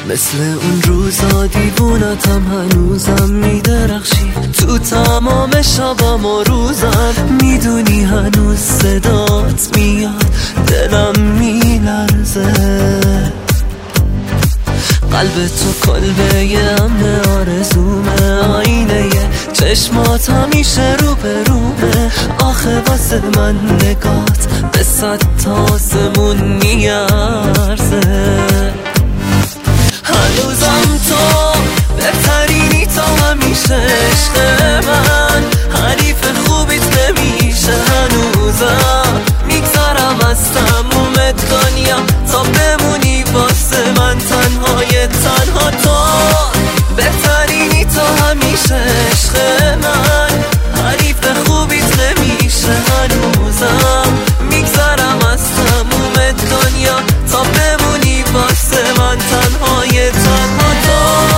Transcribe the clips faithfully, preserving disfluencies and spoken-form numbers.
مثل اون روزا دیوونتم هنوزم میدرخشی تو تمام شبم و روزم. میدونی هنوز صدات میاد دلم میلرزه. قلب تو کلبه امن آرزومه، آینه چشمات همیشه رو به رومه. آخه واسه من نگات به صد تاسمون میارزه. هنوزم تو بهترینی تا همیشه عشق من، حریف خوبیت نمیشه. هنوزم میگذرم از تموم دنیا تا بمونی واسه من تنهای تنها تو. بهترینی تا همیشه عشق من، حریف خوبیت نمیشه. هنوزم میگذرم از تموم دنیا تا بمونی واسه من تنهای تنها تو.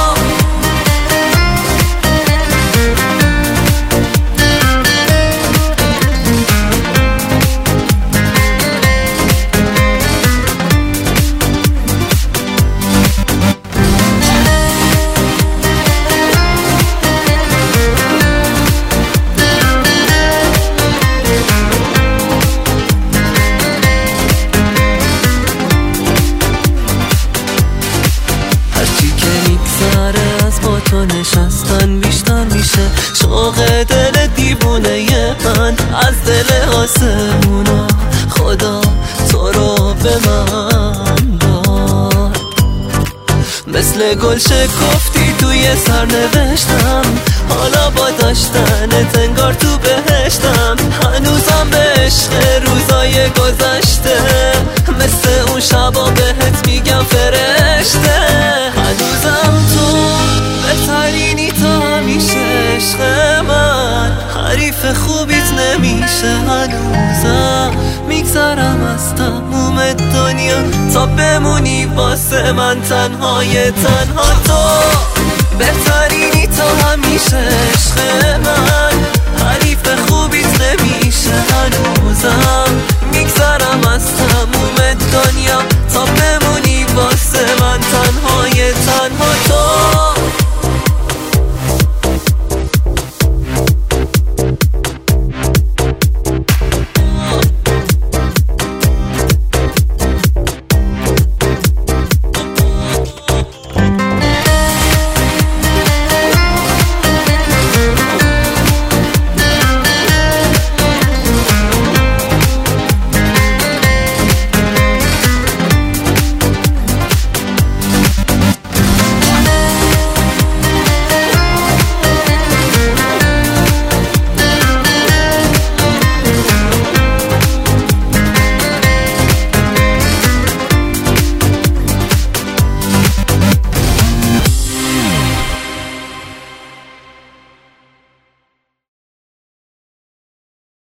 تو نشستن بیشتر میشه شوق دل دیوونه من. از دل آسمونا خدا تو رو به من داد. مثل گل شکفتی توی سرنوشتم، حالا با داشتنت انگار تو بهشتم. هنوزم به عشق روزای گذشته، مثل اون شبا بهت میگم فرشته. هنوزم تو بهترینی تا همیشه عشق من، حریف خوبیت نمیشه. هنوزم میگذرم از تموم دنیا تا بمونی واسه من تنهای تنها تو. بهترینی تا همیشه عشق من، حریف خوبیت نمیشه. هنوزم میگذرم از تموم دنیا تا بمونی واسه من تنهای تنها تو.